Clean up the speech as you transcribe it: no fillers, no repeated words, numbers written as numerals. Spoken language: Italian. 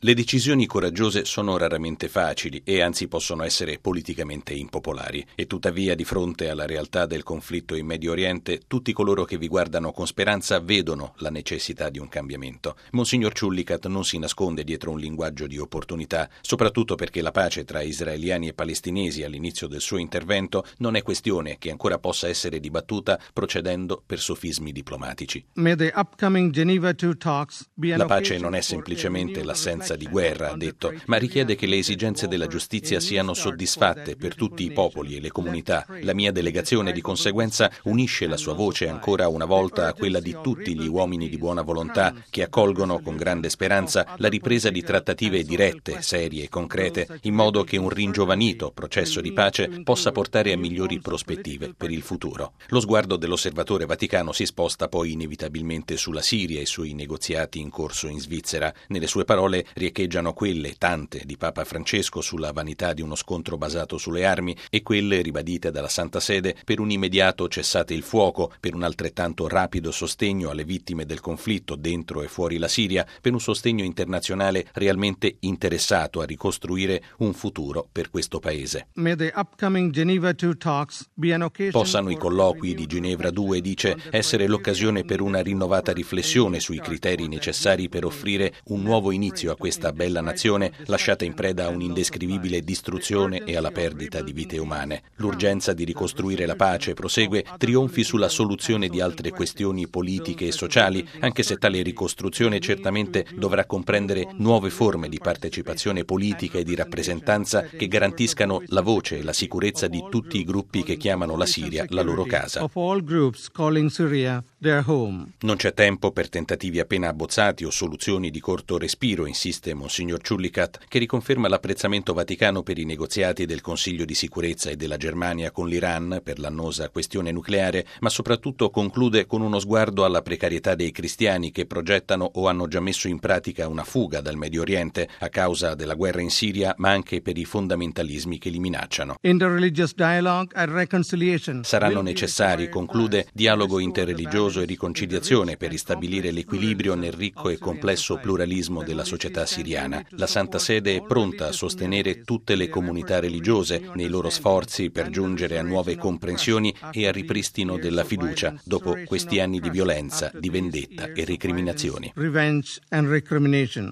Le decisioni coraggiose sono raramente facili e anzi possono essere politicamente impopolari e tuttavia di fronte alla realtà del conflitto in Medio Oriente tutti coloro che vi guardano con speranza vedono la necessità di un cambiamento. Monsignor Chullikat non si nasconde dietro un linguaggio di opportunità, soprattutto perché la pace tra israeliani e palestinesi all'inizio del suo intervento non è questione che ancora possa essere dibattuta procedendo per sofismi diplomatici. La pace non è semplicemente l'assenza di guerra, ha detto, ma richiede che le esigenze della giustizia siano soddisfatte per tutti i popoli e le comunità. La mia delegazione di conseguenza unisce la sua voce ancora una volta a quella di tutti gli uomini di buona volontà che accolgono con grande speranza la ripresa di trattative dirette, serie e concrete, in modo che un ringiovanito processo di pace possa portare a migliori prospettive per il futuro. Lo sguardo dell'osservatore vaticano si sposta poi inevitabilmente sulla Siria e sui negoziati in corso in Svizzera. Nelle sue parole riecheggiano quelle, tante, di Papa Francesco sulla vanità di uno scontro basato sulle armi e quelle ribadite dalla Santa Sede per un immediato cessate il fuoco, per un altrettanto rapido sostegno alle vittime del conflitto dentro e fuori la Siria, per un sostegno internazionale realmente interessato a ricostruire un futuro per questo paese. Possano i colloqui di Ginevra 2, dice, essere l'occasione per una rinnovata riflessione sui criteri necessari per offrire un nuovo inizio a questa bella nazione lasciata in preda a un'indescrivibile distruzione e alla perdita di vite umane. L'urgenza di ricostruire la pace, prosegue, trionfi sulla soluzione di altre questioni politiche e sociali, anche se tale ricostruzione certamente dovrà comprendere nuove forme di partecipazione politica e di rappresentanza che garantiscano la voce e la sicurezza di tutti i gruppi che chiamano la Siria la loro casa. Non c'è tempo per tentativi appena abbozzati o soluzioni di corto respiro, insiste Monsignor Chullikat, che riconferma l'apprezzamento vaticano per i negoziati del Consiglio di sicurezza e della Germania con l'Iran per l'annosa questione nucleare, ma soprattutto conclude con uno sguardo alla precarietà dei cristiani che progettano o hanno già messo in pratica una fuga dal Medio Oriente a causa della guerra in Siria, ma anche per i fondamentalismi che li minacciano. Saranno necessari, conclude, dialogo interreligioso e riconciliazione per ristabilire l'equilibrio nel ricco e complesso pluralismo della società siriana. La Santa Sede è pronta a sostenere tutte le comunità religiose nei loro sforzi per giungere a nuove comprensioni e al ripristino della fiducia dopo questi anni di violenza, di vendetta e recriminazioni.